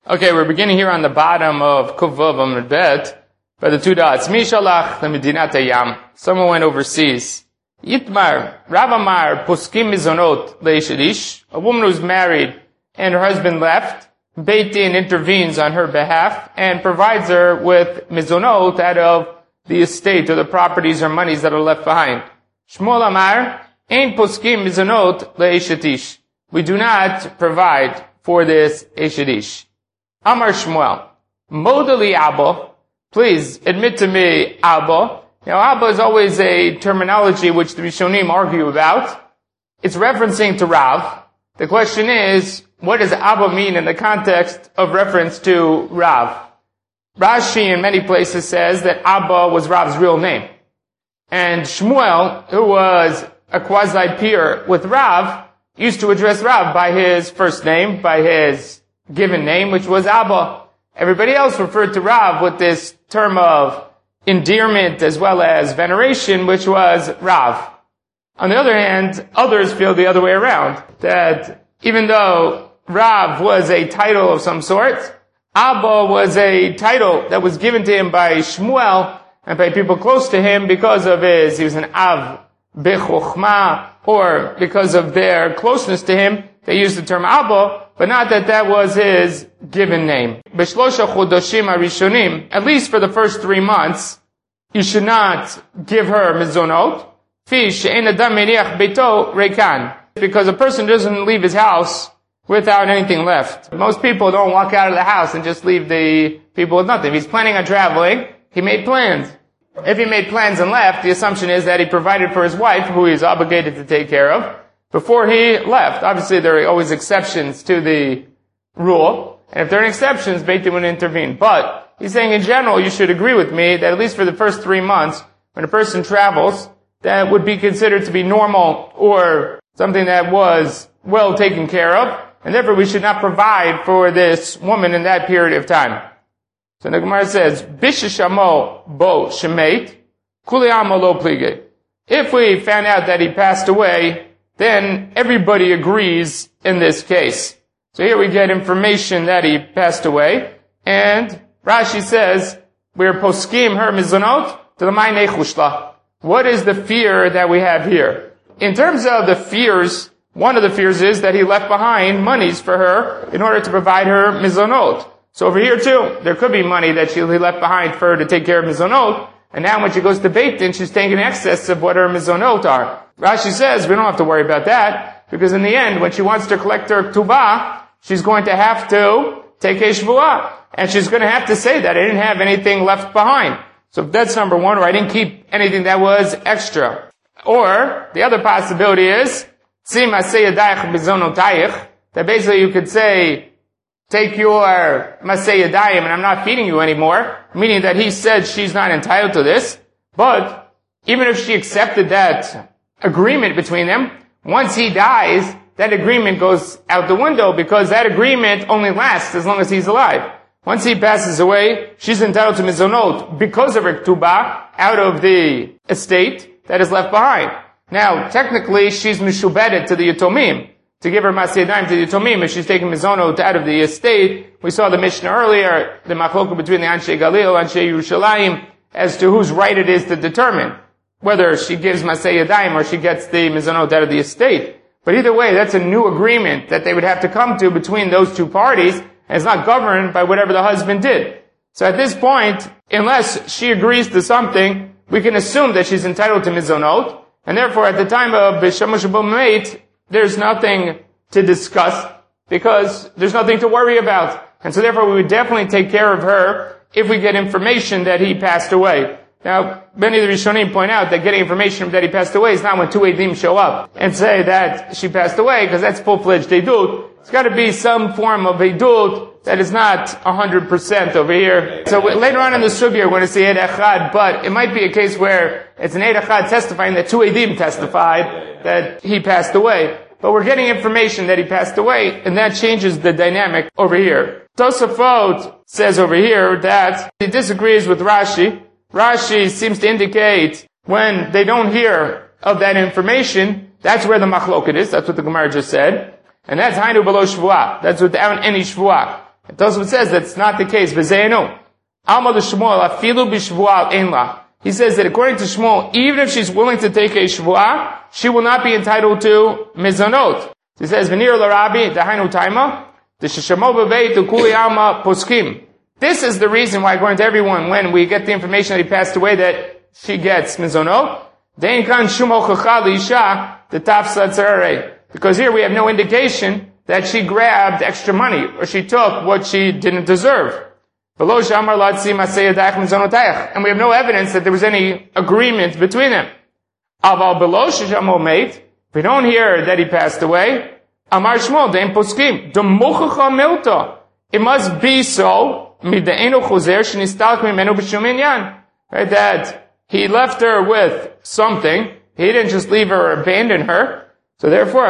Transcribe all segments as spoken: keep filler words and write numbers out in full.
Okay, we're beginning here on the bottom of Kuvav Amud Bet by the two dots. Mishalach leMedinat Hayam. Someone went overseas. Yitmar, Rav Amar, Poskim Mizonot leishadish. A woman who's married and her husband left. Beit Din intervenes on her behalf and provides her with mizonot out of the estate or the properties or monies that are left behind. Shmuel Amar, Ein Poskim Mizonot leishadish. We do not provide for this Eshadish. Amar Shmuel, Modali Abba, please admit to me Abba. Now Abba is always a terminology which the Rishonim argue about. It's referencing to Rav. The question is, what does Abba mean in the context of reference to Rav? Rashi in many places says that Abba was Rav's real name. And Shmuel, who was a quasi-peer with Rav, used to address Rav by his first name, by his given name, which was Abba. Everybody else referred to Rav with this term of endearment as well as veneration, which was Rav. On the other hand, others feel the other way around, that even though Rav was a title of some sort, Abba was a title that was given to him by Shmuel and by people close to him because of his, he was an Av Bechochma, or because of their closeness to him, they used the term Abba, but not that that was his given name. B'shlosha chodoshim harishonim, at least for the first three months, you should not give her mizonot, fi she'en adam meniach beito rekan, because a person doesn't leave his house without anything left. Most people don't walk out of the house and just leave the people with nothing. If he's planning on traveling, he made plans. If he made plans and left, the assumption is that he provided for his wife, who he is obligated to take care of, before he left. Obviously, there are always exceptions to the rule, and if there are exceptions, Beit Din would intervene. But he's saying in general, you should agree with me that at least for the first three months, when a person travels, that would be considered to be normal or something that was well taken care of, and therefore we should not provide for this woman in that period of time. So the Gemara says, Bishishamo bo shemait, kuli amo lo plige. If we found out that he passed away, then everybody agrees in this case. So here we get information that he passed away, and Rashi says, we're poskim her mizonot to the ma'inei chushla. What is the fear that we have here? In terms of the fears, one of the fears is that he left behind monies for her in order to provide her mizonot. So over here too, there could be money that she left behind for her to take care of mizonot, and now when she goes to Beit Din, she's taking excess of what her mizonot are. Rashi says we don't have to worry about that, because in the end, when she wants to collect her ktubah, she's going to have to take a shvuah, and she's going to have to say that I didn't have anything left behind. So that's number one, or I didn't keep anything that was extra. Or, the other possibility is, that basically you could say, take your masei yadayim and I'm not feeding you anymore, meaning that he said she's not entitled to this, but even if she accepted that agreement between them, once he dies, that agreement goes out the window because that agreement only lasts as long as he's alive. Once he passes away, she's entitled to mizonot because of her ktubah out of the estate that is left behind. Now, technically, she's mishubedet to the yatomim, to give her masei yadayim to the yatomim if she's taking mizonot out of the estate. We saw the Mishnah earlier, the machloka between the Anshe Galil, Anshe Yerushalayim, as to whose right it is to determine whether she gives masei yadayim or she gets the mizonot out of the estate. But either way, that's a new agreement that they would have to come to between those two parties, and it's not governed by whatever the husband did. So at this point, unless she agrees to something, we can assume that she's entitled to mizonot, and therefore at the time of Bishamush B'Meit, there's nothing to discuss, because there's nothing to worry about. And so therefore we would definitely take care of her if we get information that he passed away. Now, many of the Rishonim point out that getting information that he passed away is not when two Eidim show up and say that she passed away, because that's full-fledged Eidut. It's got to be some form of Eidut that is not one hundred percent over here. So later on in the Sugya, we're going to see Eid Echad, but it might be a case where it's an Eid Echad testifying that two Eidim testified that he passed away. But we're getting information that he passed away, and that changes the dynamic over here. Tosafot says over here that he disagrees with Rashi. Rashi seems to indicate when they don't hear of that information, that's where the machloket is. That's what the Gemara just said. And that's hainu below shvuah. That's without any shvuah. And Tosfot says that's not the case. V'zeinu. Amar l'Shmuel afilu b'shvuah ein la. He says that according to Shmuel, even if she's willing to take a shvuah, she will not be entitled to mizonot. He says, V'nir l'Rabbi dahainu taima, d'sheshamo b'beit d'kuli alma poskim. This is the reason why, according to everyone, when we get the information that he passed away, that she gets mizonot. Dein kan shum hochacha l'isha d'tafsa tzarei. Because here we have no indication that she grabbed extra money, or she took what she didn't deserve. And we have no evidence that there was any agreement between them. If we don't hear that he passed away, it must be so, right, that he left her with something. He didn't just leave her or abandon her. So therefore,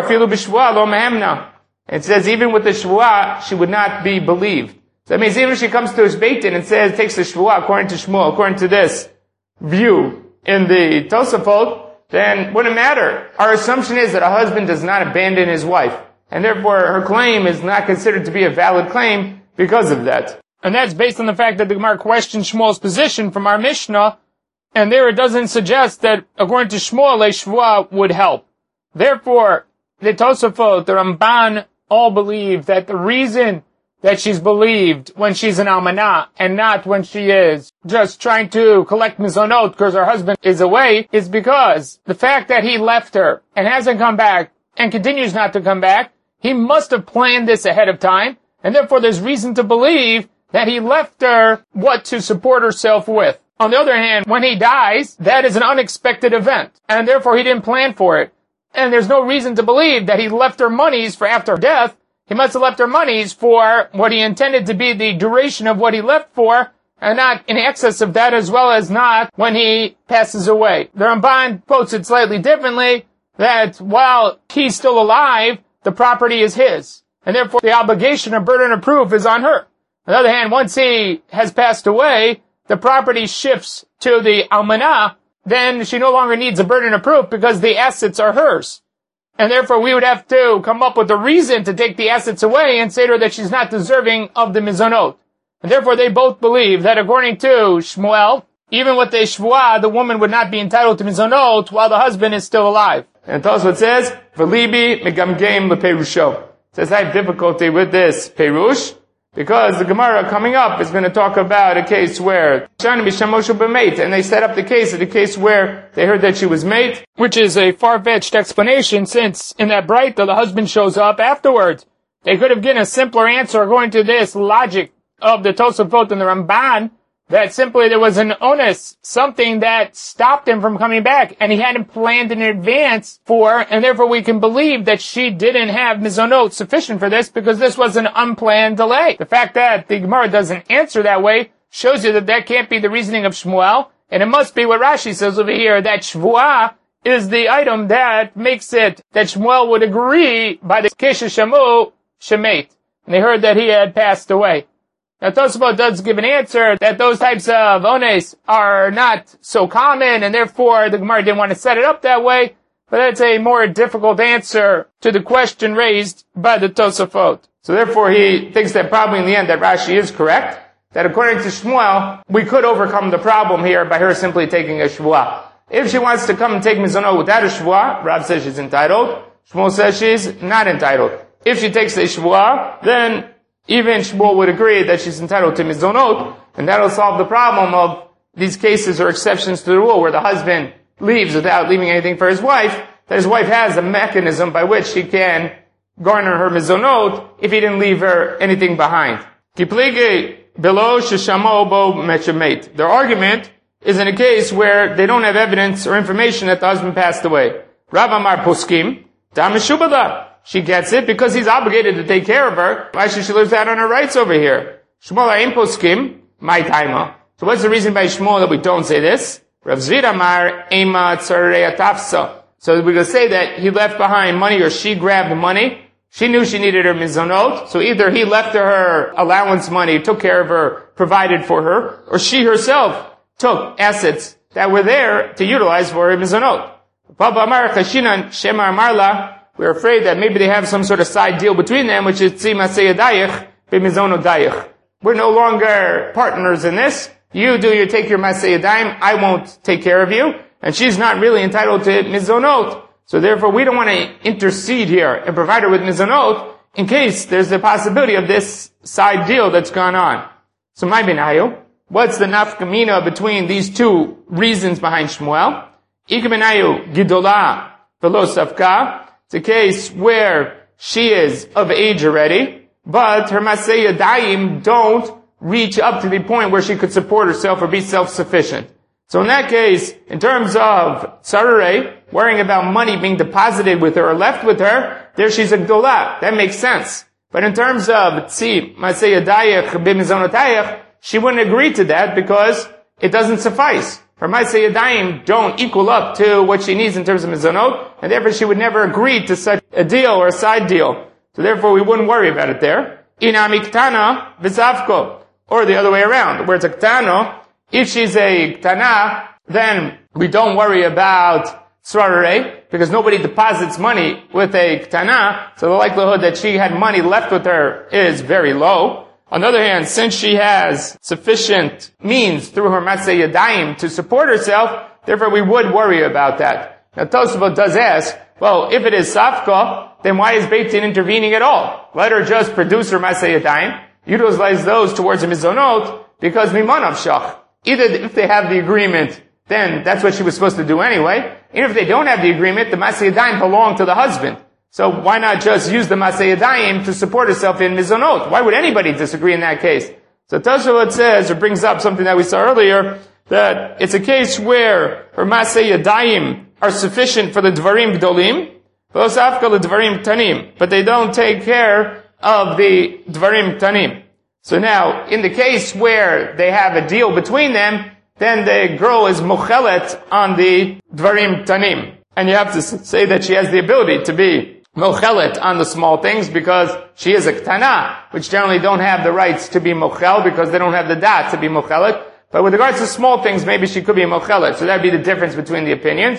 it says even with the shvuah, she would not be believed. So that means even if she comes to his beit din and says, takes the shvuah according to Shmuel, according to this view in the Tosafot, then wouldn't matter. Our assumption is that a husband does not abandon his wife. And therefore her claim is not considered to be a valid claim because of that. And that's based on the fact that the Gemara questions Shmuel's position from our Mishnah, and there it doesn't suggest that according to Shmuel, a shvuah would help. Therefore, the Tosafot, the Ramban, all believe that the reason that she's believed when she's an almanah and not when she is just trying to collect mizonot because her husband is away is because the fact that he left her and hasn't come back and continues not to come back, he must have planned this ahead of time, and therefore there's reason to believe that he left her what to support herself with. On the other hand, when he dies, that is an unexpected event, and therefore he didn't plan for it. And there's no reason to believe that he left her monies for after death. He must have left her monies for what he intended to be the duration of what he left for, and not in excess of that, as well as not when he passes away. The Ramban quotes it slightly differently, that while he's still alive, the property is his, and therefore the obligation or burden of proof is on her. On the other hand, once he has passed away, the property shifts to the almanah, then she no longer needs a burden of proof because the assets are hers. And therefore we would have to come up with a reason to take the assets away and say to her that she's not deserving of the mizonot. And therefore they both believe that according to Shmuel, even with the shvuah, the woman would not be entitled to mizonot while the husband is still alive. And Tosfot says, V'libi megamgeim leperusho. It says I have difficulty with this perush, because the Gemara coming up is going to talk about a case where and they set up the case of the case where they heard that she was mate, which is a far-fetched explanation since in that Braita the husband shows up afterwards. They could have given a simpler answer according to this logic of the Tosafot and the Ramban, that simply there was an onus, something that stopped him from coming back, and he hadn't planned in advance for, and therefore we can believe that she didn't have mizonot sufficient for this, because this was an unplanned delay. The fact that the Gemara doesn't answer that way shows you that that can't be the reasoning of Shmuel, and it must be what Rashi says over here, that shvuah is the item that makes it that Shmuel would agree by the Kesha Shamu Shemet, and they heard that he had passed away. Now Tosafot does give an answer that those types of ones are not so common, and therefore the Gemara didn't want to set it up that way, but that's a more difficult answer to the question raised by the Tosafot. So therefore he thinks that probably in the end that Rashi is correct, that according to Shmuel, we could overcome the problem here by her simply taking a shvuah. If she wants to come and take mizonot without a shvuah, Rav says she's entitled, Shmuel says she's not entitled. If she takes a shvuah, then even Shmuel would agree that she's entitled to mizonot, and that'll solve the problem of these cases or exceptions to the rule where the husband leaves without leaving anything for his wife, that his wife has a mechanism by which she can garner her mizonot if he didn't leave her anything behind. Their argument is in a case where they don't have evidence or information that the husband passed away. Rav Amar Poskim, Da Meshubada. She gets it because he's obligated to take care of her. Why should she lose out on her rights over here? Shmuel Aim Poskim, my taima. So what's the reason by Shmuel that we don't say this? Rav Zvid Amar Ema Tzarei Tafsa. So we're going to say that he left behind money, or she grabbed the money. She knew she needed her mizonot, so either he left her allowance money, took care of her, provided for her, or she herself took assets that were there to utilize for her mizonot. Papa Amar Chashinan Shema Marla. We're afraid that maybe they have some sort of side deal between them, which is Tzima Seyadayich, b'mizonotayich. We're no longer partners in this. You do you take your maseh yadayim, I won't take care of you. And she's not really entitled to mizonot. So therefore we don't want to intercede here and provide her with mizonot in case there's the possibility of this side deal that's gone on. So my benayu, what's the nafkamina between these two reasons behind Shmuel? Ikabenayu gidola velo safka. It's a case where she is of age already, but her maseh yadayim don't reach up to the point where she could support herself or be self-sufficient. So in that case, in terms of tzararei, worrying about money being deposited with her or left with her, there she's a gdolah. That makes sense. But in terms of tzi, maseh yadayich b'mizonotayich, she wouldn't agree to that because it doesn't suffice. Her maseh yadayim don't equal up to what she needs in terms of mizonot, and therefore she would never agree to such a deal or a side deal. So therefore we wouldn't worry about it there. Inami ktana v'zavko. Or the other way around, where it's a ktana, if she's a ktana, then we don't worry about tzararei, because nobody deposits money with a ktana, so the likelihood that she had money left with her is very low. On the other hand, since she has sufficient means through her maseh yadayim to support herself, therefore we would worry about that. Now Tosafot does ask, well, if it is safka, then why is Beit Din intervening at all? Let her just produce her maseh yadayim, utilize those towards the mizonot, because mimanav shach. Either if they have the agreement, then that's what she was supposed to do anyway. And if they don't have the agreement, the maseh yadayim belong to the husband. So why not just use the maseh yadayim to support herself in mizonot? Why would anybody disagree in that case? So Tosafot says, or brings up something that we saw earlier, that it's a case where her maseh yadayim are sufficient for the dvarim gdolim, but they don't take care of the dvarim tanim. So now, in the case where they have a deal between them, then the girl is mochelet on the dvarim tanim. And you have to say that she has the ability to be mochelet on the small things because she is a ktana, which generally don't have the rights to be mochel because they don't have the dat to be mochelet. But with regards to small things, maybe she could be mochelet. So that'd be the difference between the opinions.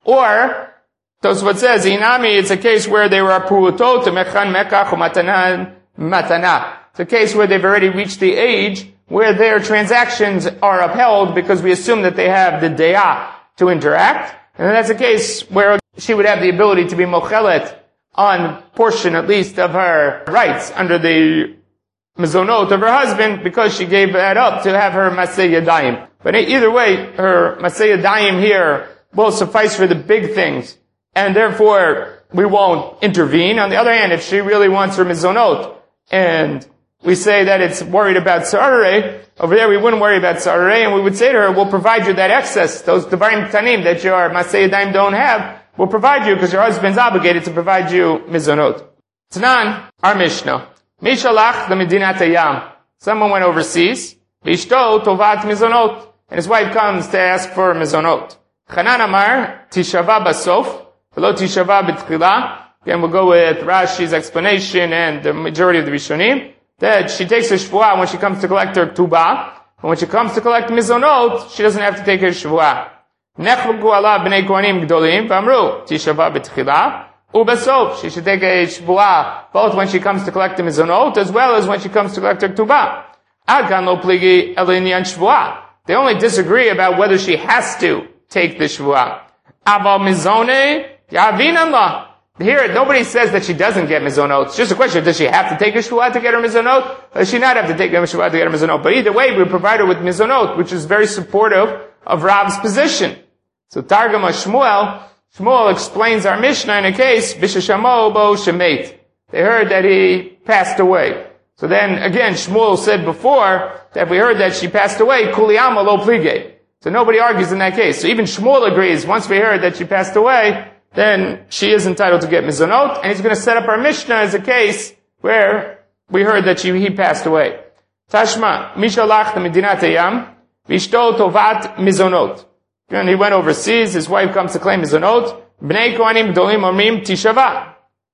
Or, Tosafot says, Inami, it's a case where they were pu'utot, mechan mekach, matana, matana. It's a case where they've already reached the age where their transactions are upheld because we assume that they have the de'ah to interact. And that's a case where she would have the ability to be mochelet on portion, at least, of her rights under the mizonot of her husband because she gave that up to have her maseh yadayim. But either way, her maseh yadayim here will suffice for the big things. And therefore, we won't intervene. On the other hand, if she really wants her mizonot, and we say that it's worried about tzararei, over there we wouldn't worry about tzararei, and we would say to her, we'll provide you that excess, those devarim tanim that your maseh yadayim don't have, we'll provide you because your husband's obligated to provide you mizonot. Tanan, our Mishnah. Mishalach lemedinat hayam. Someone went overseas, v'ishto tovat mizonot, and his wife comes to ask for mizonot. Chanan amar, tishava basof, v'lo tishava b'tchila. Again, we'll go with Rashi's explanation and the majority of the Rishonim, that she takes her shvuah when she comes to collect her tubah, and when she comes to collect mizonot, she doesn't have to take her shvuah. Nechluku ala b'nei kohanim gdolim, v'amru, tishava b'tchila, u'basof. She should take a shvuah both when she comes to collect the mizonot, as well as when she comes to collect her tubah. Ad kan lo pligi el inyan shvuah. They only disagree about whether she has to take the shvuah. Aval mizone, yavinan la. Here, nobody says that she doesn't get mizonot. It's just a question, does she have to take a shvuah to get her mizonot? Or does she not have to take a shvuah to get her mizonot? But either way, we provide her with mizonot, which is very supportive of Rav's position. So Targum Shmuel, Shmuel explains our Mishnah in a case, Bishashamo bo shemet. They heard that he passed away. So then, again, Shmuel said before that we heard that she passed away, kuliyama lo plige. So nobody argues in that case. So even Shmuel agrees, once we heard that she passed away, then she is entitled to get mizonot, and he's going to set up our Mishnah as a case where we heard that she, he passed away. Tashma, mishalach lemedinat hayam, v'ishto tovat mizonot. And he went overseas, his wife comes to claim mizonot, b'nei kohanim gdolim omrim tishava.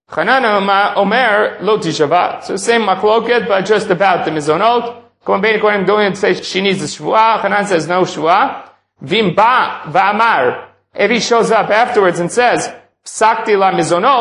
Chanana omer lo tishava. So same machloket, but just about the mizonot. B'nei kohanim gdolim say she needs a shvuah, Chanan says no shvuah. Vim ba v'amar. If he shows up afterwards and says, Psakti la mizonot,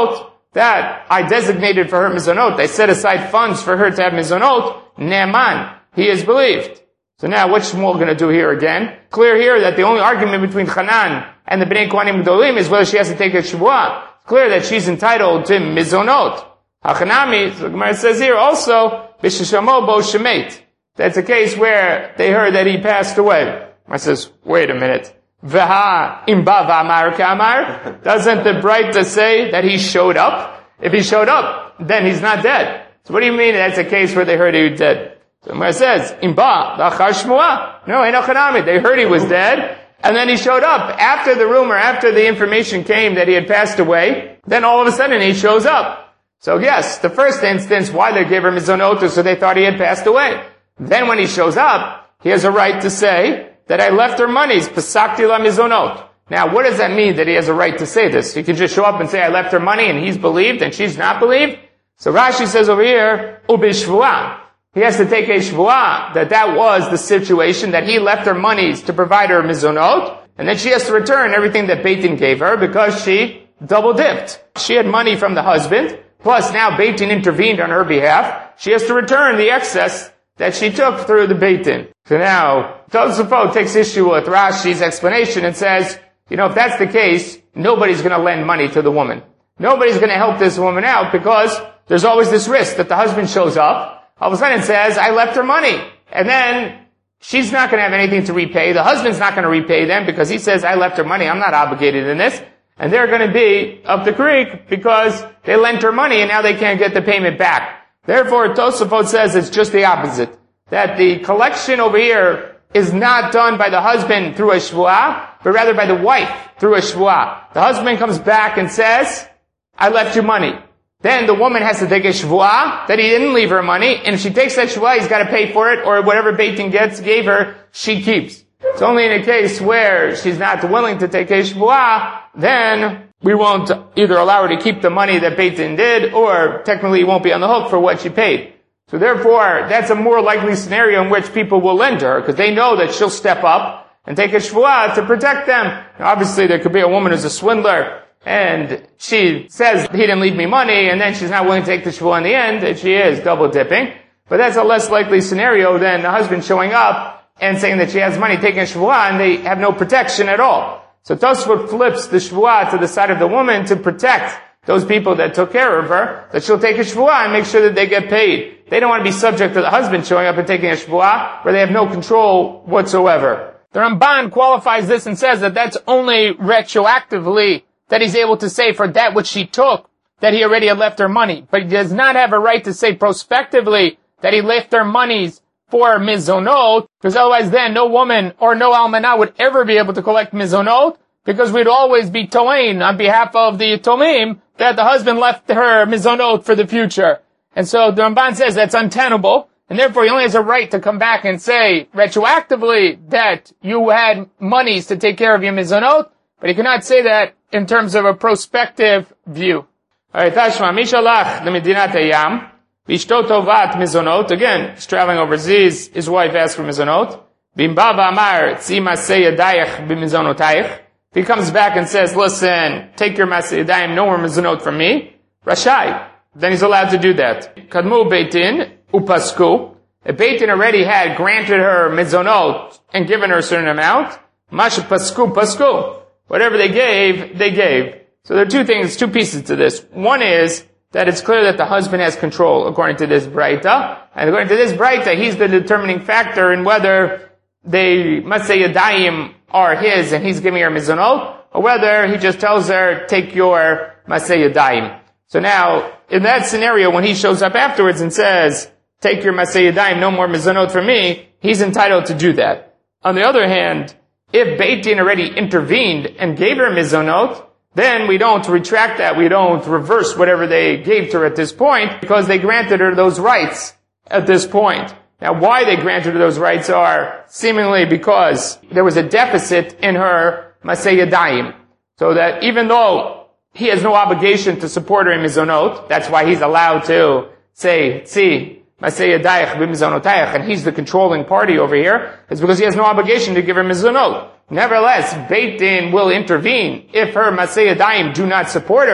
that I designated for her mizonot, I set aside funds for her to have mizonot, ne'eman, he is believed. So now what's Shmuel going to do here again? Clear here that the only argument between Hanan and the Bnei Kohanim Gedolim is whether she has to take a shvuah. It's clear that she's entitled to mizonot. Hachanami, so the Gemara says here also, b'sheshamo bo shemet. That's a case where they heard that he passed away. I says, wait a minute. Veha imba v'amar k'amar. Doesn't the Braita say that he showed up? If he showed up, then he's not dead. So what do you mean that's a case where they heard he was dead? So Gemara says, imba v'achar shmuah. No, enochanami. They heard he was dead, and then he showed up. After the rumor, after the information came that he had passed away, then all of a sudden he shows up. So yes, the first instance, why they gave her mizonot, so they thought he had passed away. Then when he shows up, he has a right to say that I left her monies, pasakti la mizonot. Now, what does that mean that he has a right to say this? He can just show up and say, I left her money, and he's believed, and she's not believed? So Rashi says over here, ubishvuah. He has to take a shvuah, that that was the situation, that he left her monies to provide her mizonot, and then she has to return everything that Beit Din gave her, because she double dipped. She had money from the husband, plus now Beit Din intervened on her behalf. She has to return the excess that she took through the Beit Din. So now, Tosafot takes issue with Rashi's explanation and says, you know, if that's the case, nobody's going to lend money to the woman. Nobody's going to help this woman out because there's always this risk that the husband shows up, all of a sudden says, I left her money. And then she's not going to have anything to repay. The husband's not going to repay them because he says, I left her money. I'm not obligated in this. And they're going to be up the creek because they lent her money and now they can't get the payment back. Therefore, Tosafot says it's just the opposite. That the collection over here is not done by the husband through a shvuah, but rather by the wife through a shvuah. The husband comes back and says, I left you money. Then the woman has to take a shvuah that he didn't leave her money, and if she takes that shvuah, he's got to pay for it, or whatever Beit Din gets, gave her, she keeps. It's only in a case where she's not willing to take a shvuah, then we won't either allow her to keep the money that Beit Din did, or technically won't be on the hook for what she paid. So therefore, that's a more likely scenario in which people will lend to her, because they know that she'll step up and take a shvuah to protect them. Now, obviously, there could be a woman who's a swindler, and she says, he didn't leave me money, and then she's not willing to take the shvuah in the end, and she is double dipping. But that's a less likely scenario than the husband showing up and saying that she has money, taking a shvuah, and they have no protection at all. So Tosfot flips the shvuah to the side of the woman to protect those people that took care of her, that she'll take a shvuah and make sure that they get paid. They don't want to be subject to the husband showing up and taking a shvuah where they have no control whatsoever. The Ramban qualifies this and says that that's only retroactively that he's able to say for that which she took, that he already had left her money. But he does not have a right to say prospectively that he left her monies for mizonot, because otherwise then no woman or no almanah would ever be able to collect mizonot, because we'd always be to'ain on behalf of the Tomim that the husband left her mizonot for the future. And so the Ramban says that's untenable, and therefore he only has a right to come back and say retroactively that you had monies to take care of your mizonot, but he cannot say that in terms of a prospective view. Alright, Tashma, Mishalach, the Medinat Hayam, Vishto Tovat mizonot, again, he's traveling overseas, his wife asked for mizonot, Bimba v'amar, tzi masei yadayach b'mizonotayich. If he comes back and says, listen, take your masei yadayim, no more mizonot from me, Rashai, then he's allowed to do that. Kadmu Beit Din, upasku. If Beit Din already had granted her mizonot and given her a certain amount, Mash pasku pasku. Whatever they gave, they gave. So there are two things, two pieces to this. One is that it's clear that the husband has control according to this Braita. And according to this Braita, he's the determining factor in whether they masei yadayim are his and he's giving her mizonot, or whether he just tells her, take your masei yadayim. So now, in that scenario, when he shows up afterwards and says, take your masei yadayim, no more mizonot for me, he's entitled to do that. On the other hand, if Beit Din already intervened and gave her mizonot, then we don't retract that, we don't reverse whatever they gave to her at this point, because they granted her those rights at this point. Now, why they granted her those rights are seemingly because there was a deficit in her masei yadayim. So that even though he has no obligation to support her in mizonot, that's why he's allowed to say, see, masei yadayich b'mizonotayich, and he's the controlling party over here, it's because he has no obligation to give her mizonot. Nevertheless, Beit Din will intervene if her masei yadayim do not support her,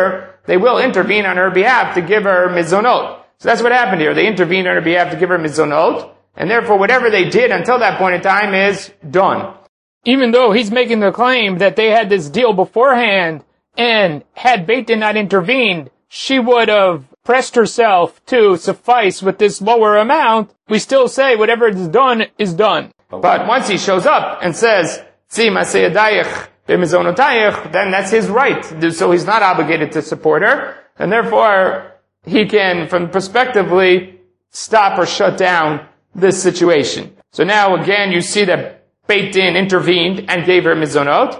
they will intervene on her behalf to give her mizonot. So that's what happened here. They intervened on her behalf to give her mizonot, and therefore whatever they did until that point in time is done. Even though he's making the claim that they had this deal beforehand, and had Beit Din not intervened, she would have pressed herself to suffice with this lower amount, we still say whatever is done is done. But once he shows up and says, then that's his right. So he's not obligated to support her, and therefore he can, from prospectively, stop or shut down this situation. So now again you see that Beit Din intervened and gave her mizonot.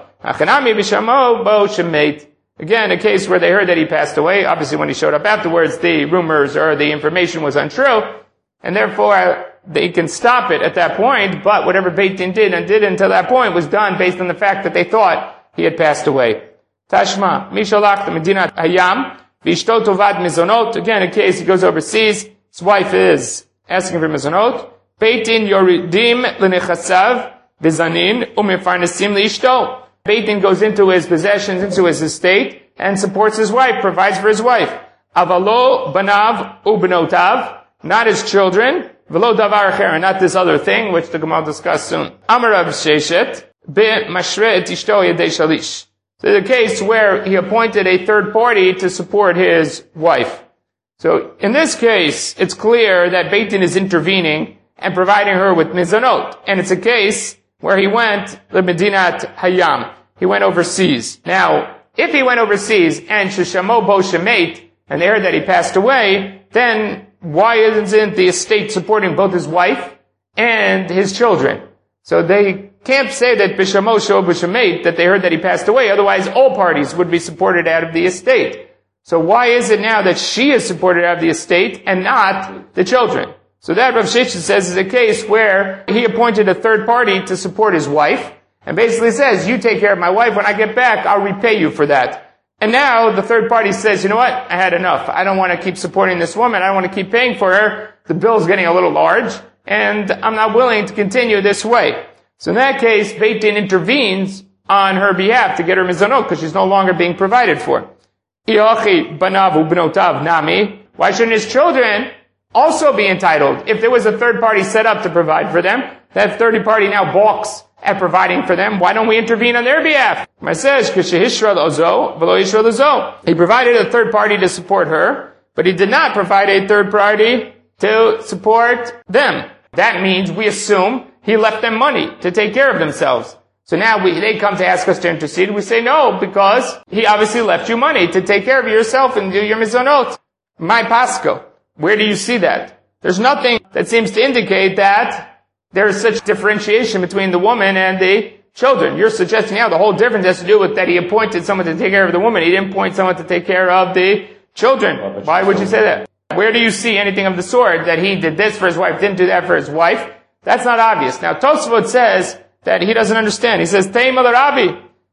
Again, a case where they heard that he passed away. Obviously when he showed up afterwards, the rumors or the information was untrue, and therefore they can stop it at that point, but whatever Beit Din did and did until that point was done based on the fact that they thought he had passed away. Tashma, Mishalach, the Medinat Hayam, Vishto Tovad Mizonot. Again, a case he goes overseas, his wife is asking for Mizonot. Beit Din Yoridim L'Nechasav, Bizanin, Umefarnesim L'Ishto. Beit Din goes into his possessions, into his estate, and supports his wife, provides for his wife. Avalo Banav Ubenotav, not his children, Velo Davar Acher, not this other thing, which the Gemara will discuss soon. Amarav Sheshet, Be Mashre Et Ishto Yedei Shalish. So the case where he appointed a third party to support his wife. So in this case, it's clear that Beit Din is intervening and providing her with mizonot. And it's a case where he went to Medinat Hayam. He went overseas. Now, if he went overseas and Sheshamo Bo Shemet, and they heard that he passed away, then why isn't the estate supporting both his wife and his children? So they can't say that Bishamo Sho B'Shemet, that they heard that he passed away, otherwise all parties would be supported out of the estate. So why is it now that she is supported out of the estate and not the children? So that Rav Sheshet says is a case where he appointed a third party to support his wife, and basically says, you take care of my wife, when I get back, I'll repay you for that. And now the third party says, you know what, I had enough. I don't want to keep supporting this woman, I don't want to keep paying for her, the bill's getting a little large, and I'm not willing to continue this way. So in that case, Beit Din intervenes on her behalf to get her mizonot, because she's no longer being provided for. Why shouldn't his children also be entitled? If there was a third party set up to provide for them, that third party now balks at providing for them, why don't we intervene on their behalf? It says, he provided a third party to support her, but he did not provide a third party to support them. That means we assume he left them money to take care of themselves. So now we, they come to ask us to intercede. We say no, because he obviously left you money to take care of yourself and do your mizonot. My Pasco. Where do you see that? There's nothing that seems to indicate that there is such differentiation between the woman and the children. You're suggesting now the whole difference has to do with that he appointed someone to take care of the woman. He didn't appoint someone to take care of the children. Why would you say that? Where do you see anything of the sort that he did this for his wife, didn't do that for his wife? That's not obvious. Now Tosfot says that he doesn't understand. He says, Teim al Rabbi,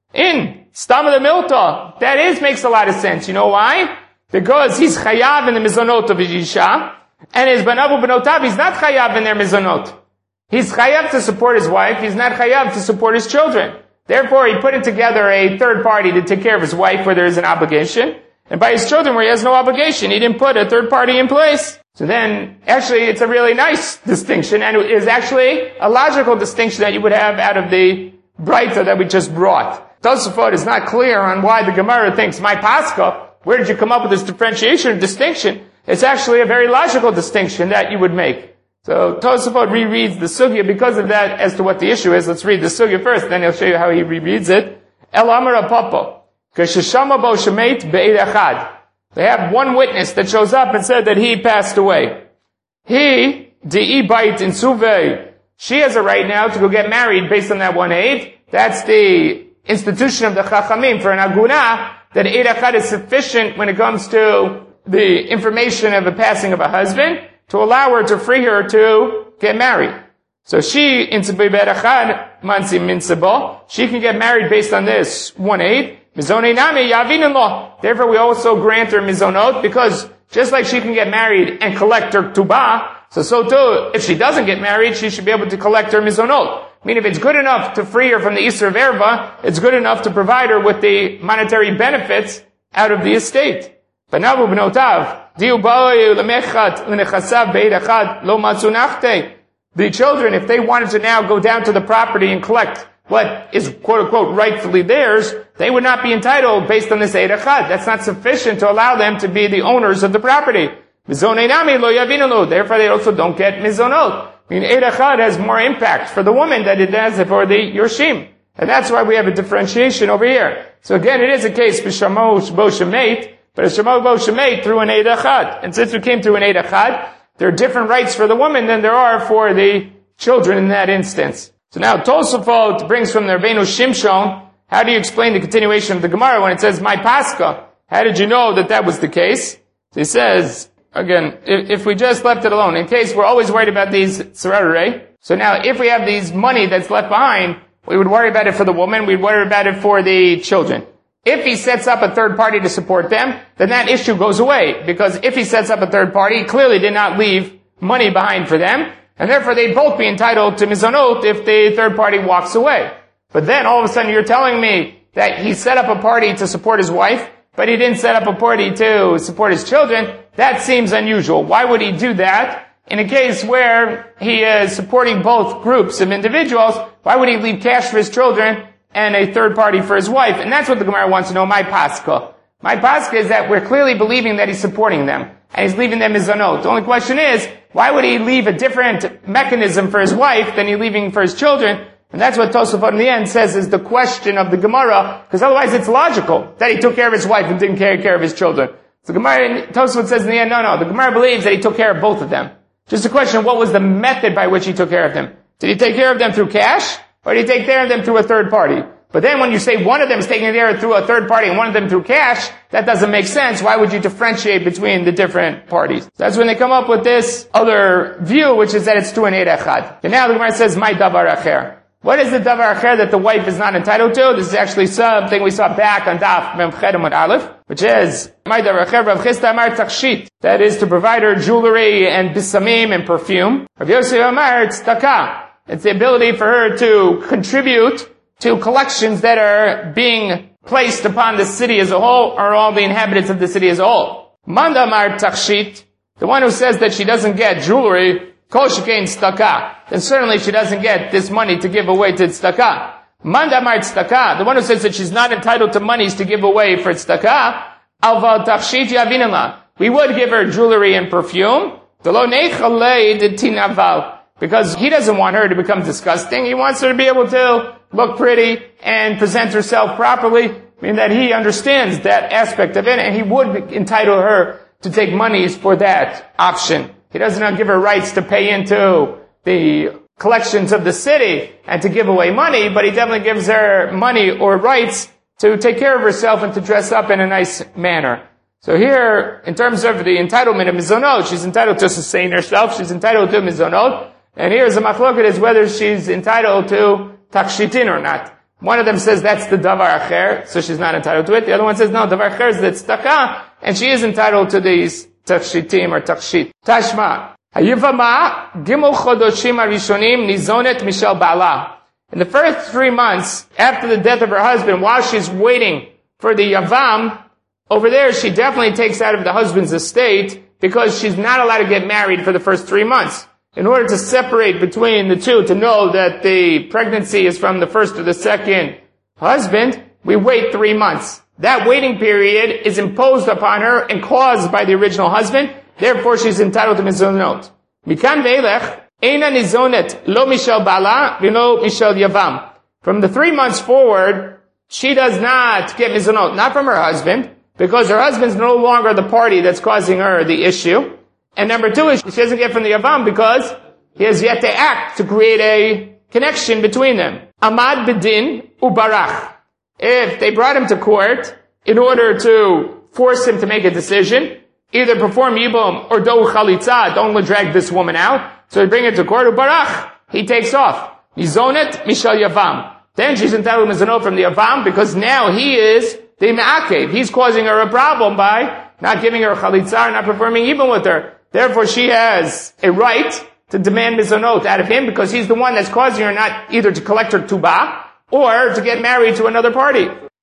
in Stam al Milta. That is, makes a lot of sense. You know why? Because he's chayav in the mizonot of his isha, and his banav u'benotav, he's not chayav in their mizonot. He's chayav to support his wife, he's not chayav to support his children. Therefore, he put together a third party to take care of his wife where there is an obligation, and by his children where he has no obligation. He didn't put a third party in place. So then, actually, it's a really nice distinction, and it is actually a logical distinction that you would have out of the Breita that we just brought. Tosafot is not clear on why the Gemara thinks, my Pascha, where did you come up with this differentiation or distinction? It's actually a very logical distinction that you would make. So Tosafot rereads the Sugya because of that as to what the issue is. Let's read the Sugya first, then he'll show you how he rereads it. El Amar Papa. Kesheshama bo Shemet be'ed echad. They have one witness that shows up and said that he passed away. He, de'i bait in suvei. She has a right now to go get married based on that one aid. That's the institution of the Chachamim for an aguna, that eid echad is sufficient when it comes to the information of the passing of a husband to allow her to free her to get married. So she, in Tzibay Bet Echad, Mansi Minsabo, she can get married based on this one aid. Mizonei Nami Yavin law. Therefore we also grant her mizonot, because just like she can get married and collect her tubah, so so too, if she doesn't get married, she should be able to collect her mizonot. I mean, if it's good enough to free her from the Isser of Erva, it's good enough to provide her with the monetary benefits out of the estate. Banavu b'notav, diu ba'oyu lemechat l'nechasav be'ed achad lo matzu nachte. The children, if they wanted to now go down to the property and collect what is quote-unquote rightfully theirs, they would not be entitled based on this Eid Echad. That's not sufficient to allow them to be the owners of the property. Therefore, they also don't get mizonot. I mean, Eid Echad has more impact for the woman than it does for the Yorshim. And that's why we have a differentiation over here. So again, it is a case b'shamo bo shemait, but a shamo bo shemait through an Eid Echad. And since we came through an Eid Echad, there are different rights for the woman than there are for the children in that instance. So now Tosafot brings from the Rabbeinu Shimshon, how do you explain the continuation of the Gemara when it says, my Pascha? How did you know that that was the case? So he says, again, if, if we just left it alone, in case we're always worried about these tzararei, so now if we have these money that's left behind, we would worry about it for the woman, we'd worry about it for the children. If he sets up a third party to support them, then that issue goes away, because if he sets up a third party, he clearly did not leave money behind for them, and therefore they'd both be entitled to mizonot if the third party walks away. But then all of a sudden you're telling me that he set up a party to support his wife, but he didn't set up a party to support his children. That seems unusual. Why would he do that? In a case where he is supporting both groups of individuals, why would he leave cash for his children and a third party for his wife? And that's what the Gemara wants to know, my Pascha. My Pascha is that we're clearly believing that he's supporting them, and he's leaving them mizonot. The only question is, why would he leave a different mechanism for his wife than he leaving for his children? And that's what Tosafot in the end says is the question of the Gemara, because otherwise it's logical that he took care of his wife and didn't take care of his children. So the Gemara, Tosafot says in the end, no, no, the Gemara believes that he took care of both of them. Just a question of what was the method by which he took care of them. Did he take care of them through cash, or did he take care of them through a third party? But then when you say one of them is taking care of through a third party and one of them through cash, that doesn't make sense. Why would you differentiate between the different parties? That's when they come up with this other view, which is that it's through an Eid Echad. And now the Gemara says, my davar acher. What is the davar acher that the wife is not entitled to? This is actually something we saw back on Daf Mem Ched Amud Aleph, which is, my davar acher, Rav Chisda Amar Tachshit. That is to provide her jewelry and bisamim and perfume. Rav Yosef Amar Tzedakah. It's the ability for her to contribute to collections that are being placed upon the city as a whole, or all the inhabitants of the city as a whole. Manda Mar Tachshit, the one who says that she doesn't get jewelry, Kol Shekain Tzedakah, then certainly she doesn't get this money to give away to Tzedakah. Manda Mar Tzedakah, the one who says that she's not entitled to monies to give away for Tzedakah, Alva Tachshit Yavinala, we would give her jewelry and perfume, Delo Neichalei de Tinaval, because he doesn't want her to become disgusting. He wants her to be able to look pretty and present herself properly. I mean that he understands that aspect of it, and he would entitle her to take monies for that option. He doesn't give her rights to pay into the collections of the city and to give away money, but he definitely gives her money or rights to take care of herself and to dress up in a nice manner. So here, in terms of the entitlement of mizonot, she's entitled to sustain herself, she's entitled to mizonot, and here's a machloket is whether she's entitled to takshitin or not. One of them says that's the davar acher, so she's not entitled to it. The other one says no, davar acher is the tzedakah, and she is entitled to these takshitim or takshit. Tashma. Hayivama gimel chodoshim arishonim nizonet mishal ba'ala. In the first three months after the death of her husband, while she's waiting for the yavam, over there she definitely takes out of the husband's estate because she's not allowed to get married for the first three months. In order to separate between the two, to know that the pregnancy is from the first or the second husband, we wait three months. That waiting period is imposed upon her and caused by the original husband. Therefore, she's entitled to mizonot. Mikan ve'elech, eina nizonet lo mishal bala v'lo mishal yavam. From the three months forward, she does not get mizonot, not from her husband, because her husband's no longer the party that's causing her the issue. And number two is she doesn't get from the Yavam because he has yet to act to create a connection between them. Amad bedin ubarach. If they brought him to court in order to force him to make a decision, either perform yibum or do chalitza, don't drag this woman out, so they bring her to court, ubarach, he takes off. Nizonet mishal Yavam. Then she's entitled to mizonot from the Yavam because now he is the me'akev. He's causing her a problem by not giving her chalitza or not performing yibum with her. Therefore, she has a right to demand mizonot out of him because he's the one that's causing her not either to collect her tubah or to get married to another party.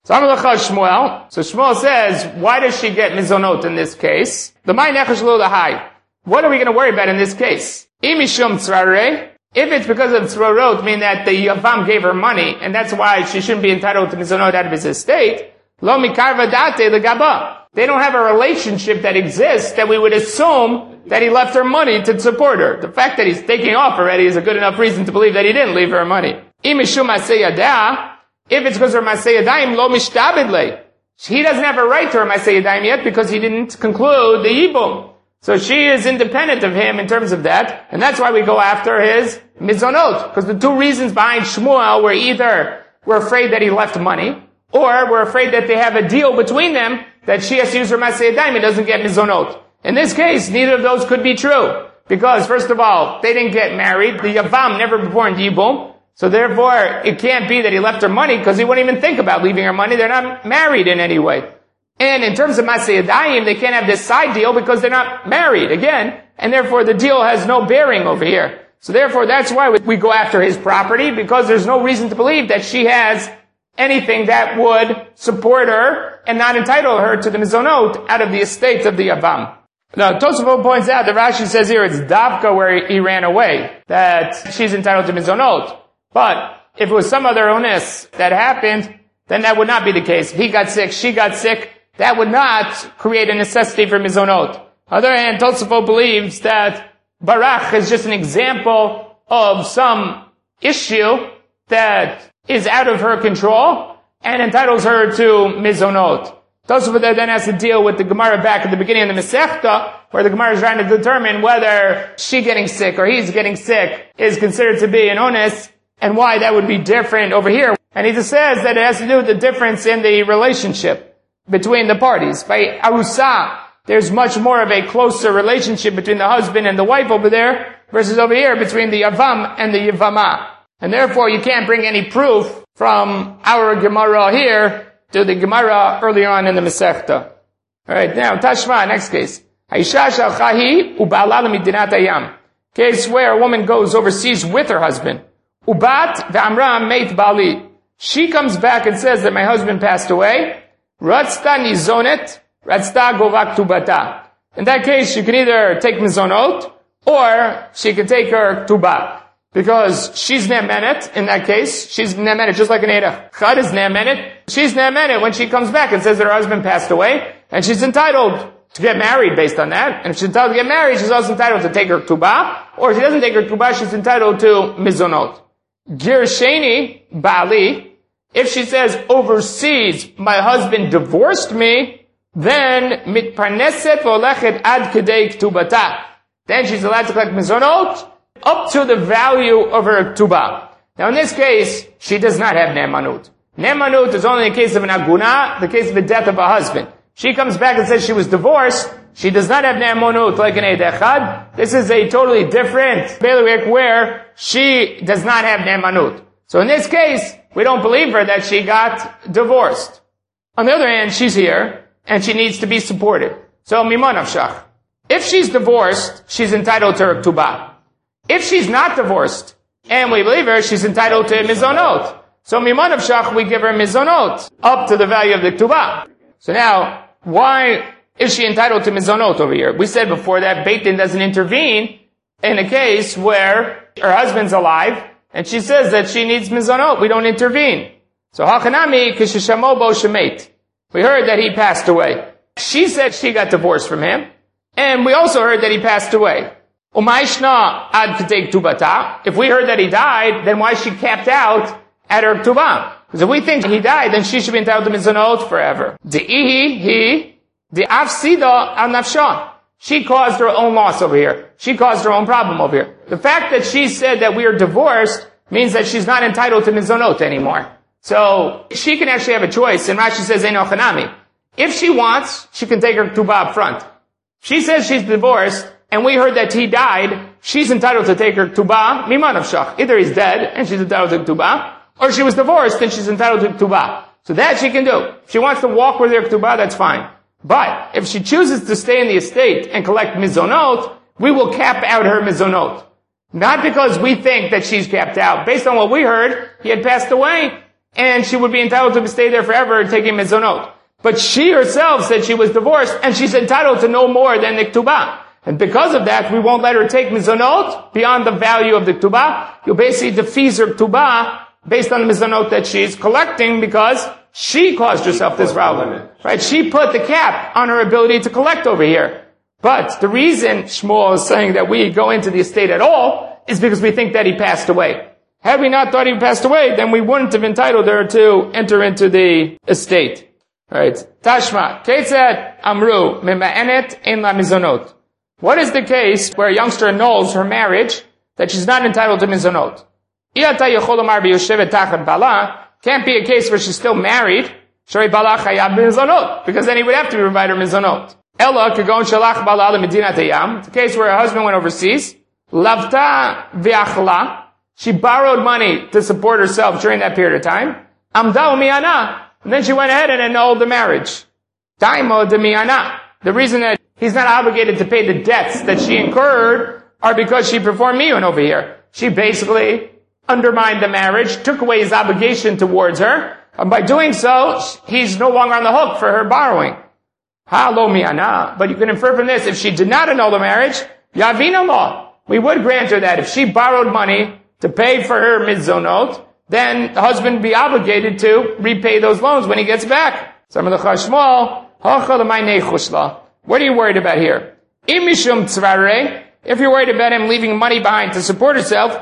So Shmuel. So Shmuel says, why does she get mizonot in this case? The my nechash lo lahai. What are we going to worry about in this case? Imishum tzrarei. If it's because of tzrarot, meaning that the yavam gave her money, and that's why she shouldn't be entitled to mizonot out of his estate, lo mikarva date legaba. They don't have a relationship that exists that we would assume that he left her money to support her. The fact that he's taking off already is a good enough reason to believe that he didn't leave her money. Imishum aseyada. If it's because of her maseyadayim, lo mishtabidle. He doesn't have a right to her maseyadayim yet because he didn't conclude the yibum. So she is independent of him in terms of that, and that's why we go after his mizonot. Because the two reasons behind Shmuel were either we're afraid that he left money, or we're afraid that they have a deal between them that she has to use her maseyadayim and doesn't get mizonot. In this case, neither of those could be true. Because, first of all, they didn't get married. The yavam never performed yibum. So therefore, it can't be that he left her money because he wouldn't even think about leaving her money. They're not married in any way. And in terms of maseyadayim, they can't have this side deal because they're not married again. And therefore, the deal has no bearing over here. So therefore, that's why we go after his property, because there's no reason to believe that she has anything that would support her and not entitle her to the mizonot out of the estate of the yavam. Now, Tosafot points out that Rashi says here it's Davka where he ran away, that she's entitled to mizonot. But if it was some other onus that happened, then that would not be the case. If he got sick, she got sick, that would not create a necessity for mizonot. On the other hand, Tosafot believes that Barach is just an example of some issue that is out of her control and entitles her to mizonot. Tosafot then has to deal with the Gemara back at the beginning of the Masechta, where the Gemara is trying to determine whether she getting sick or he's getting sick is considered to be an onus, and why that would be different over here. And he just says that it has to do with the difference in the relationship between the parties. By Arusa, there's much more of a closer relationship between the husband and the wife over there, versus over here between the Yavam and the Yavama. And therefore you can't bring any proof from our Gemara here to the Gemara earlier on in the Masechta. Alright, now, Tashma, next case. Haisha shalchahi uba'ala lemidinat hayam. Case where a woman goes overseas with her husband. Ubat ve'amra meit bali. She comes back and says that my husband passed away. Ratzta nizonet, ratzta govak tubata. In that case, she can either take mizonot, or she can take her tuba. Because she's ne'menet in that case. She's ne'menet just like an Eirach. Chad is ne'menet. She's ne'menet when she comes back and says that her husband passed away, and she's entitled to get married based on that. And if she's entitled to get married, she's also entitled to take her tuba. Or if she doesn't take her tuba, she's entitled to mizonot. Girsheni, Bali, if she says overseas, my husband divorced me, then mitparneset v'olechet ad kedei ktubata. Then she's allowed to collect mizonot up to the value of her tuba. Now in this case, she does not have ne'emanut. Ne'emanut is only in the case of an aguna, the case of the death of a husband. She comes back and says she was divorced. She does not have ne'emanut like an Eid Echad. This is a totally different bailiwick where she does not have ne'emanut. So in this case, we don't believe her that she got divorced. On the other hand, she's here and she needs to be supported. So mimon avshach. If she's divorced, she's entitled to her tuba. If she's not divorced and we believe her, she's entitled to mizonot. So mimon avshach, we give her mizonot up to the value of the tuba. So now, why is she entitled to mizonot over here? We said before that Beit Din doesn't intervene in a case where her husband's alive and she says that she needs mizonot. We don't intervene. So hachanami kishishamo bo shemet. We heard that he passed away. She said she got divorced from him, and we also heard that he passed away. Umayshna ad kedei tubata. If we heard that he died, then why is she capped out at her tuba? Because if we think he died, then she should be entitled to mizonot forever. De'ihi, he, de'afsida al nafsha. She caused her own loss over here. She caused her own problem over here. The fact that she said that we are divorced means that she's not entitled to mizonot anymore. So, she can actually have a choice, and Rashi says, Eino chanami. If she wants, she can take her tuba up front. She says she's divorced, and we heard that he died, she's entitled to take her tuba, miman avshach. Either he's dead, and she's entitled to tuba, or she was divorced, and she's entitled to tuba. So that she can do. If she wants to walk with her tuba, that's fine. But, if she chooses to stay in the estate and collect mizonot, we will cap out her mizonot. Not because we think that she's capped out. Based on what we heard, he had passed away. and she would be entitled to stay there forever taking mizonot. But she herself said she was divorced, and she's entitled to no more than the ktubah. And because of that, we won't let her take mizonot beyond the value of the ktubah. You'll basically defease her ktubah based on the mizonot that she's collecting because she caused herself this problem. Right? She put the cap on her ability to collect over here. But the reason Shmuel is saying that we go into the estate at all is because we think that he passed away. Had we not thought he passed away, then we wouldn't have entitled her to enter into the estate. Right? Tashma, Ketzad Amru, Mima'enet in la mizonot. What is the case where a youngster annuls her marriage that she's not entitled to mizonot? Can't be a case where she's still married, because then he would have to provide her mizonot. Ella kagon shalach bala medinat hayam. It's a case where her husband went overseas. Lavta v'achla. She borrowed money to support herself during that period of time. Amda u'mi'ana. And then she went ahead and annulled the marriage. Daimo de mi'ana. The reason that he's not obligated to pay the debts that she incurred are because she performed miyun over here. She basically undermined the marriage, took away his obligation towards her, and by doing so, he's no longer on the hook for her borrowing. Ha lo mi'ana. But you can infer from this, if she did not annul the marriage, yavina law. We would grant her that if she borrowed money to pay for her mizonot, then the husband would be obligated to repay those loans when he gets back. Some of the chashmal, what are you worried about here? If you're worried about him leaving money behind to support herself,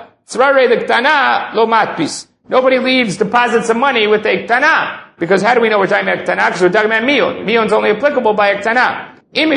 nobody leaves deposits of money with a ktana. Because how do we know we're talking about ktana? Because we're talking about miyun. Miyun is only applicable by a ktana.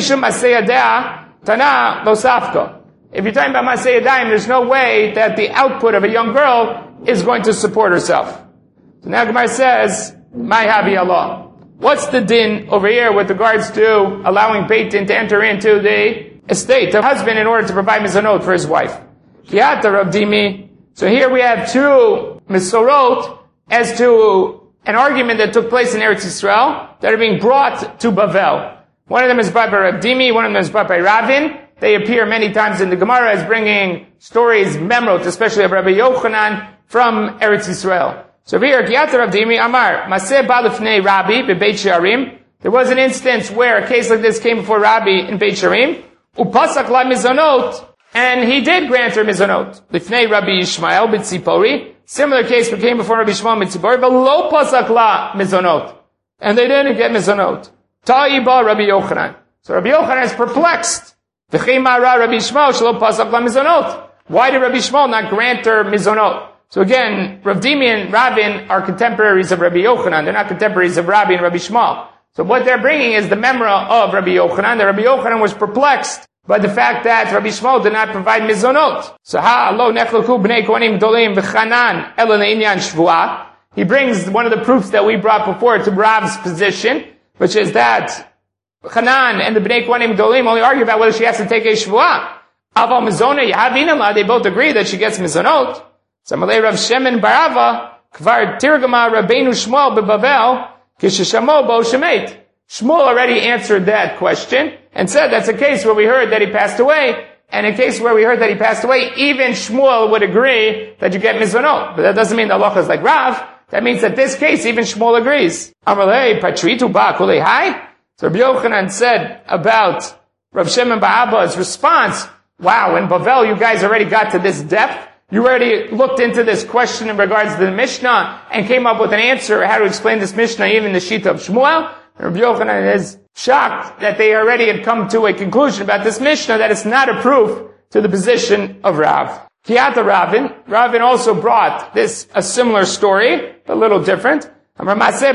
If you're talking about masei yadayim, there's no way that the output of a young girl is going to support herself. So now Gemara says, "My habi Allah." What's the din over here with regards to allowing Beit Din to enter into the estate, the husband, in order to provide mizonot for his wife? Kiyata Rav Dimi. So here we have two misorot as to an argument that took place in Eretz Yisrael that are being brought to Bavel. One of them is brought by Rav Dimi, one of them is brought by Ravin. They appear many times in the Gemara as bringing stories, memrot, especially of Rabbi Yochanan from Eretz Yisrael. So here, Kiyata Rav Dimi Amar, Maseh ba lifnei Rabbi bebeit Shearim. There was an instance where a case like this came before Rabbi in Beit Shearim. Upasak la mizonot, and he did grant her mizonot. Lifnei Rabbi Yishmael b'tzipori. Similar case came before Rabbi Yishmael b'tzipori, but lo pasak la mizonot, and they didn't get mizonot. Ta'iba Rabbi Yochanan. So Rabbi Yochanan is perplexed. V'chima ra Rabbi Yishmael shelo pasak la mizonot. Why did Rabbi Yishmael not grant her mizonot? So again, Rav Dimi and Ravin are contemporaries of Rabbi Yochanan. They're not contemporaries of Rabbi and Rabbi Yishmael. So what they're bringing is the memra of Rabbi Yochanan. That Rabbi Yochanan was perplexed by the fact that Rabbi Yishmael did not provide mizonot. So ha lo nechleku bnei kohanim gdolim v'chanan ela le'inyan shvuah. He brings one of the proofs that we brought before to Rav's position, which is that Chanan and the bnei kohanim gdolim only argue about whether she has to take a shvuah. Aval mizonah yahavinala, they both agree that she gets mizonot. Samalei Rav Shemin Barava kvar tirgama Rabbeinu Shmuel beBavel kisheshamo bo shemet. Shmuel already answered that question and said that's a case where we heard that he passed away, and a case where we heard that he passed away, even Shmuel would agree that you get mizonot. But that doesn't mean the halacha is like Rav. That means that this case, even Shmuel agrees. Amalei patritu ba kulei hai. So Rabbi Yochanan said about Rav Shemin Barava's response, wow, in Bavel you guys already got to this depth. You already looked into this question in regards to the Mishnah and came up with an answer how to explain this Mishnah, even the Shita of Shmuel. And Rabbi Yochanan is shocked that they already had come to a conclusion about this Mishnah that it's not a proof to the position of Rav. Kiyata Ravin. Ravin also brought this, a similar story, a little different. In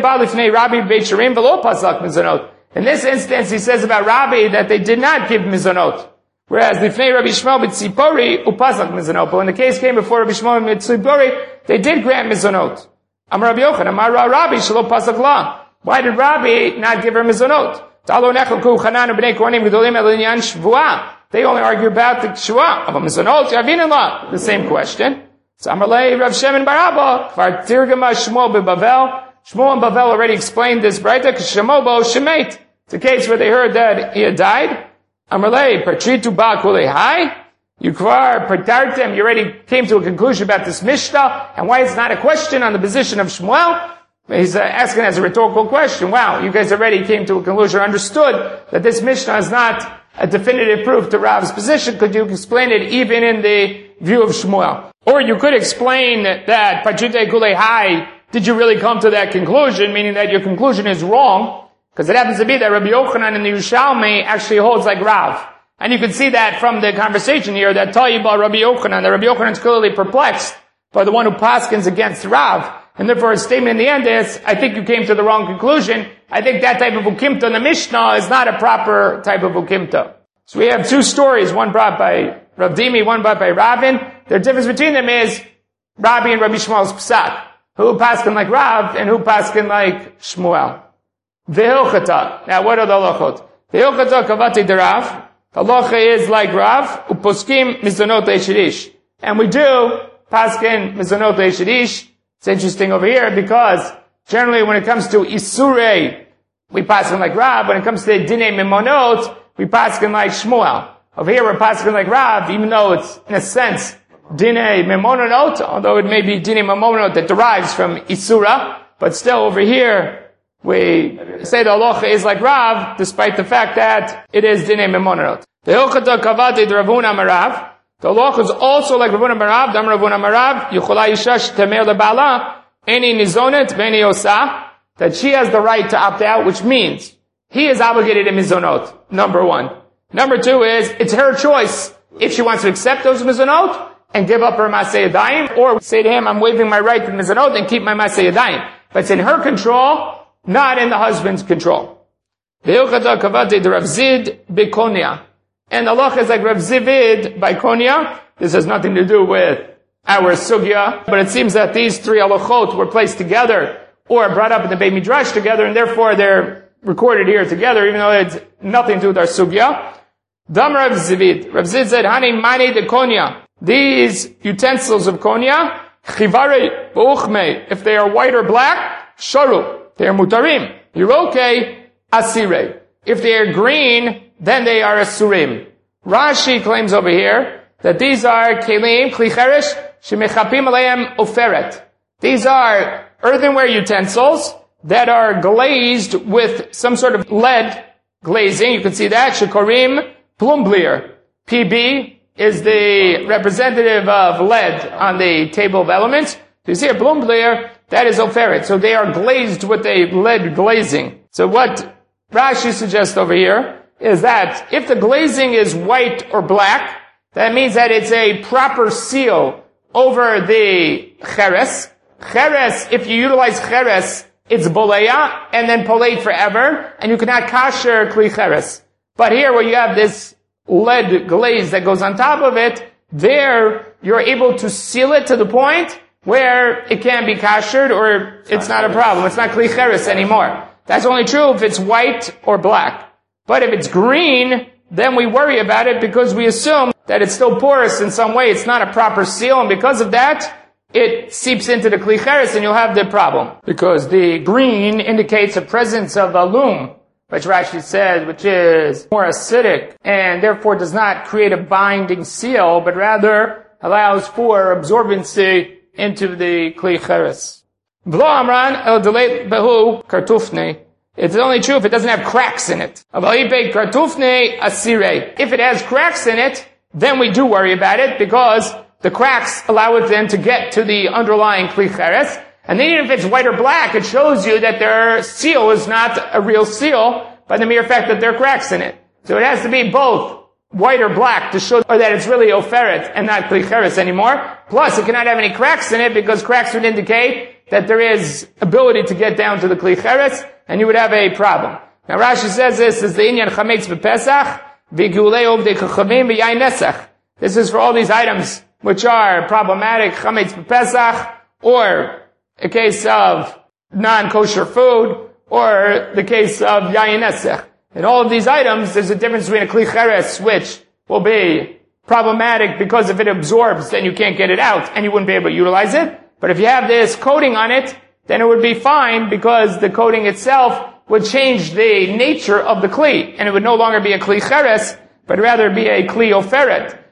this instance, he says about Rabbi that they did not give mizonot. Whereas Lifnei Rabbi Yishmael b'tzipori upasak mizonot. But when the case came before Rabbi Yishmael b'tzipori, they did grant mizonot. Amar Rabbi Yochanan, Amar Rabbi shelo pasak la. Why did Rabbi not give her mizonot? Talo nechelku chanan u'bnei kohanim gedolim el inyan shvuah. They only argue about the shvuah. Aval mizonot yavinin la. The same question. So Amar lei Rav Shemin Barava kvar tirgama Shmuel beBavel. Shmuel and Bavel already explained this. Brayta k'shemo bo shemet. It's a case where they heard that he had died. Amalei, Patritu ba kulei hai. You kvar patartem, you already came to a conclusion about this Mishnah, and why it's not a question on the position of Shmuel? He's uh, asking as a rhetorical question. Wow, you guys already came to a conclusion, understood that this Mishnah is not a definitive proof to Rav's position. Could you explain it even in the view of Shmuel? Or you could explain that, Pachute Kulei Hai, did you really come to that conclusion, meaning that your conclusion is wrong? Because it happens to be that Rabbi Yochanan in the Yerushalmi actually holds like Rav. And you can see that from the conversation here, that Tayyibah Rabbi Yochanan, that Rabbi Yochanan is clearly perplexed by the one who paskins against Rav. And therefore his statement in the end is, I think you came to the wrong conclusion. I think that type of ukimta in the Mishnah is not a proper type of ukimta. So we have two stories, one brought by Rav Dimi, one brought by Ravin. The difference between them is Rabbi and Rabbi Shmuel's psak. Who paskin like Rav and who paskin like Shmuel. Vehilchata. Now what are the halachot? Vehilchata kavati derav. The halacha is like Rav, uposkim mizonot leishirish. And we do paskin mizonot leishirish. It's interesting over here because generally when it comes to isurei, we paskin like Rav. When it comes to dinei mimonot, we paskin like Shmuel. Over here we're paskin like Rav, even though it's in a sense dinei mimonot, although it may be dinei mimonot that derives from isura, but still over here we say the halacha is like Rav, despite the fact that it is dinei mimonot. The hilchata kavati d'Ravuna Marav. The halacha is also like Ravuna Marav. Dam Ravuna Marav. Yucholai isha temer lebala eni nizonet v'eni osa. That she has the right to opt out, which means he is obligated in mizonot. Number one. Number two is it's her choice if she wants to accept those mizonot and give up her maseh yadayim, or say to him, I'm waiving my right to mizonot and keep my maseh yadayim. But it's in her control, not in the husband's control. The hilchata kavati de Rav Zid b'Konya. And the halacha is like Rav Zivid by Konya. This has nothing to do with our sugya, but it seems that these three halachot were placed together or brought up in the Beit Midrash together, and therefore they're recorded here together, even though it's nothing to do with our sugya. Dam Rav Zivid. Rav Zid said, Hani mani de Konya. These utensils of Konya, chivare b'uchme, if they are white or black, sharu, they are mutarim. Yiroke, asire. If they are green, then they are asurim. Rashi claims over here that these are kelim, kli cheresh, shemechapim aleim oferet. These are earthenware utensils that are glazed with some sort of lead glazing. You can see that. Shekorim plumblier. P B is the representative of lead on the table of elements. So you see a plumblier, that is oferet. So they are glazed with a lead glazing. So what Rashi suggests over here is that if the glazing is white or black, that means that it's a proper seal over the cheres. Cheres, if you utilize cheres, it's boleya, and then poleit forever, and you cannot kasher kli cheres. But here where you have this lead glaze that goes on top of it, there you're able to seal it to the point where it can be kashered, or it's not a problem. It's not kli cheres anymore. That's only true if it's white or black. But if it's green, then we worry about it because we assume that it's still porous in some way. It's not a proper seal, and because of that, it seeps into the kli cheres and you'll have the problem. Because the green indicates a presence of alum, which Rashi says, which is more acidic, and therefore does not create a binding seal, but rather allows for absorbency into the kli cheres. V'lo amran el deleit behu kartufne. It's only true if it doesn't have cracks in it. If it has cracks in it, then we do worry about it because the cracks allow it then to get to the underlying kli cheres. And then even if it's white or black, it shows you that their seal is not a real seal by the mere fact that there are cracks in it. So it has to be both white or black to show that it's really oferet and not kli cheres anymore. Plus, it cannot have any cracks in it because cracks would indicate that there is ability to get down to the kli cheres, and you would have a problem. Now Rashi says this is the inyan chametz b'Pesach, v'gulei ovdei chachamim v'yayin nesach. This is for all these items which are problematic, chametz b'Pesach, or a case of non-kosher food, or the case of yayin nesach. In all of these items, there's a difference between a kli cheres, which will be problematic because if it absorbs, then you can't get it out, and you wouldn't be able to utilize it. But if you have this coating on it, then it would be fine because the coating itself would change the nature of the kli, and it would no longer be a kli cheres, but rather be a kli oferet.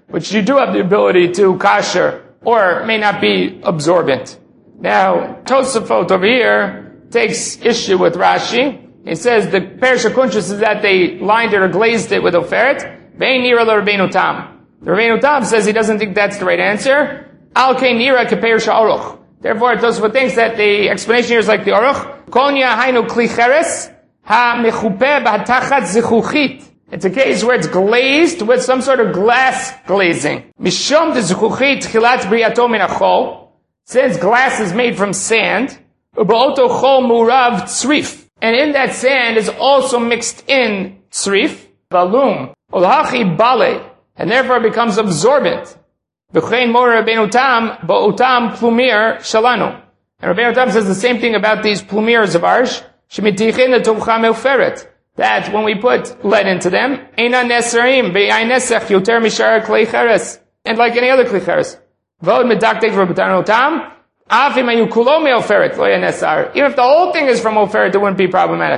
which you do have the ability to kasher, or may not be absorbent. Now, Tosafot over here takes issue with Rashi. He says the Perish HaKuntrus is that they lined it or glazed it with Oferet. Vein Nira Rabbeinu Tam. The Rabbeinu Tam says he doesn't think that's the right answer. Al Kei Nira Keperish HaOruch. Therefore, Tosafot thinks that the explanation here is like the Aruch. Konya Hainu Kli Cheres Ha Mechupeh B'Hatachat Zichuchit. It's a case where it's glazed with some sort of glass glazing. Mishom de Zichuchit Chilat Briyato Min HaChol. Since glass is made from sand, U'Ba'oto Chol Murav Tzrif. And in that sand is also mixed in tzrif, balum, ulhachi bale, and therefore becomes absorbent. V'chein mor Rabbeinu Tam ba'otam plumir shalanu. And Rabbeinu Tam says the same thing about these plumirs of ours, shemitichin letovcha meuferet, that when we put lead into them, eina nesarim be'ayin nesech yoter mishar klei cheres, and like any other klei cheres. V'od medaktek Rabbeinu Tam, even if the whole thing is from Oferet, it wouldn't be problematic.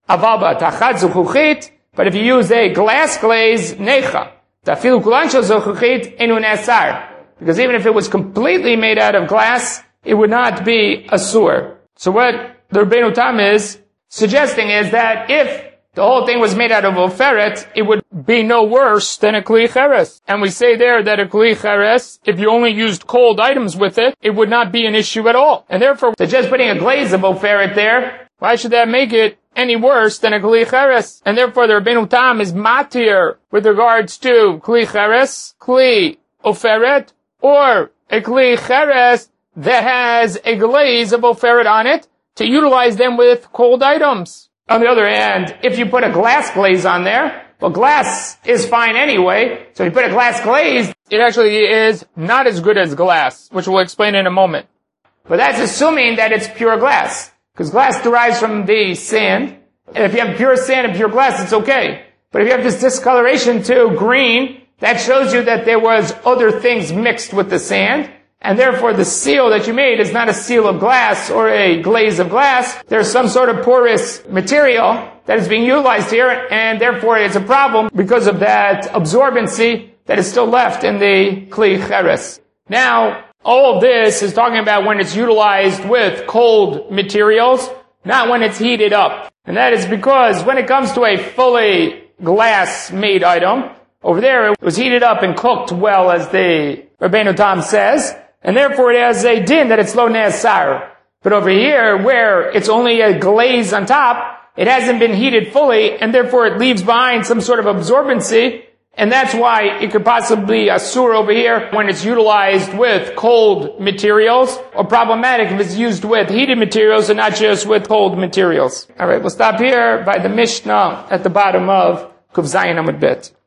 But if you use a glass glaze, necha. Because even if it was completely made out of glass, it would not be asur. So what the Rabbeinu Tam is suggesting is that if the whole thing was made out of Oferet, it would be no worse than a Kli Cheres. And we say there that a Kli Cheres, if you only used cold items with it, it would not be an issue at all. And therefore, so just putting a glaze of Oferet there, why should that make it any worse than a Kli Cheres? And therefore, the Rabbeinu Tam is matir with regards to Kli Cheres, Kli Oferet, or a Kli Cheres that has a glaze of Oferet on it to utilize them with cold items. On the other hand, if you put a glass glaze on there, well, glass is fine anyway, so if you put a glass glaze, it actually is not as good as glass, which we'll explain in a moment. But that's assuming that it's pure glass, because glass derives from the sand, and if you have pure sand and pure glass, it's okay. But if you have this discoloration to green, that shows you that there was other things mixed with the sand, and therefore the seal that you made is not a seal of glass or a glaze of glass. There's some sort of porous material that is being utilized here, and therefore it's a problem because of that absorbency that is still left in the Kli Cheres. Now, all of this is talking about when it's utilized with cold materials, not when it's heated up. And that is because when it comes to a fully glass-made item, over there it was heated up and cooked well, as the Rabbeinu Tam says, and therefore it has a din that it's lo ne'asar. But over here, where it's only a glaze on top, it hasn't been heated fully, and therefore it leaves behind some sort of absorbency, and that's why it could possibly be asur over here when it's utilized with cold materials, or problematic if it's used with heated materials and not just with cold materials. Alright, we'll stop here by the Mishnah at the bottom of Kuf Zayin Amud Bet.